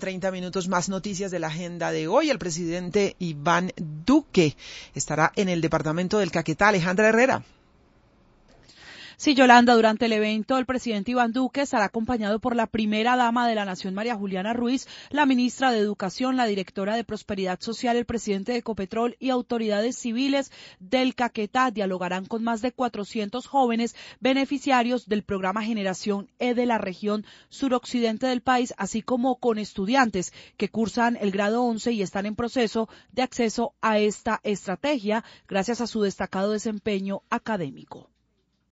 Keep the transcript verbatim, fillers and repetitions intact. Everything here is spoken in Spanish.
treinta minutos, más noticias de la agenda de hoy. El presidente Iván Duque estará en el departamento del Caquetá. Alejandra Herrera. Sí, Yolanda, durante el evento el presidente Iván Duque estará acompañado por la primera dama de la Nación, María Juliana Ruiz, la ministra de Educación, la directora de Prosperidad Social, el presidente de Ecopetrol y autoridades civiles del Caquetá. Dialogarán con más de cuatrocientos jóvenes beneficiarios del programa Generación E de la región suroccidente del país, así como con estudiantes que cursan el grado once y están en proceso de acceso a esta estrategia gracias a su destacado desempeño académico.